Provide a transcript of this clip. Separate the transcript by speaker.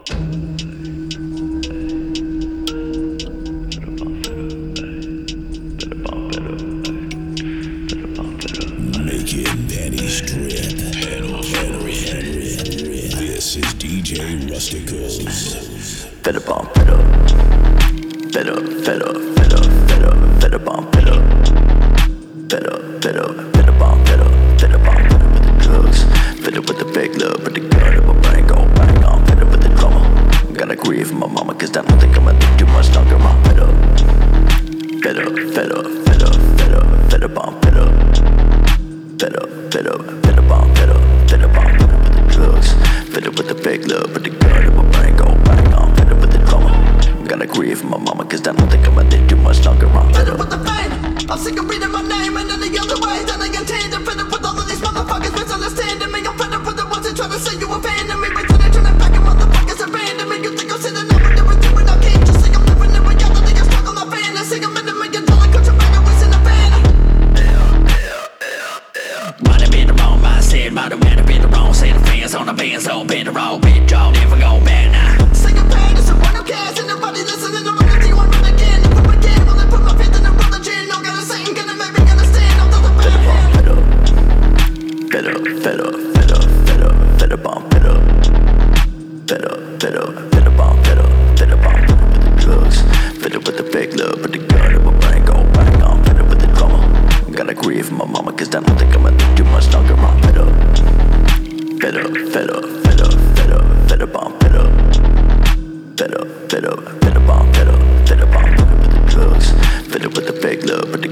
Speaker 1: Making Danny strip. This is DJ Rusticals.
Speaker 2: Fed up, fed up, fed up, fed up, fed up, fed up, fed up, fed up, fed up, fed up, fed up, fed up, fed up, fed up with the drugs, fed up with the fake love, but the gun in my brain go bang on, fed up with the drama. Gotta grieve for my mama, cause I don't think I'm gonna live too much longer. I'm fed up, fed up, fed up, fed up, fed up, fed up, fed up, fed up, fed up, fed up, fed up, fed up, fed up with the drugs, fed up with the fake love, but the gun in my brain go bang on, fed up with the drama. Gotta grieve for my mama, cause I don't think I'm gonna live too much longer. I'm
Speaker 3: fed up with the pain. I'm sick of reading my name and any other way that I intend. I'm fed up with all of these motherfuckers misunderstanding me. I'm fed up with the ones that try to say you abandon me, but then they turn it back and motherfuckers abandon me. You think I'm sitting up and never doing I can't just think I'm living in reality. I'm stuck on my fantasy. I'm in $1 million contract and wasting a van.
Speaker 4: Might have been the wrong mindset, might have been the wrong set of fans on the band, so been the wrong bitch, y'all never go back now.
Speaker 3: Sing a pain, it's a run of cash, and nobody listening to look at you and run again. If I'm again, will they put my faith in the religion? No, gotta say, I'm gonna make me understand. I'm not the bad.
Speaker 2: Fed up, fed up, fed up, fed up, fed up, fed up, fed up, fed up, fed up, fed up, fed up, fed up, fed up with the drugs, fed up with the fake love, but the gun in my brain go bang on, fed up with the drama. Gotta grieve for my mama, cause I don't think I'm gonna live too much longer. I'm fed up, fed up, fed up, fed up, fed up, fed up, fed up, fed up, fed up, fed up, fed up, fed up, fed up with the drugs, fed up with the fake love, but the